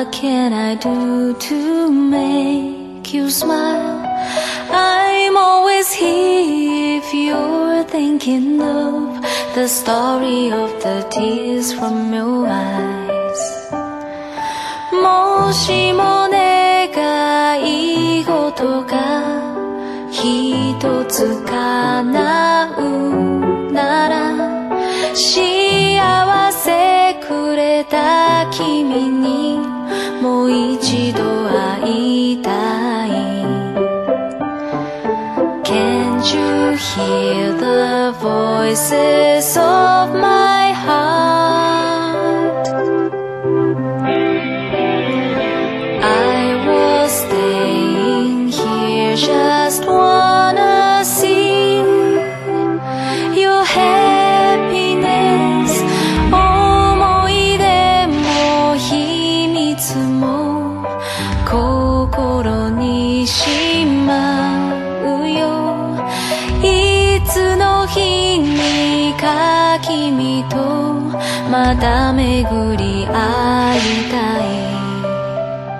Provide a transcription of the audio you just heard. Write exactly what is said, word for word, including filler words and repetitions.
What can I do to make you smile? I'm always here if you're thinking of the story of the tears from your eyes. もしも願い事が一つ叶うなら、幸せくれた君にもう一度会いたい。 Can't you hear the voices of my heart? I was staying here, just wanna see your happiness. 思い出も秘密も心にしまうよ。いつの日にか君とまた巡り合う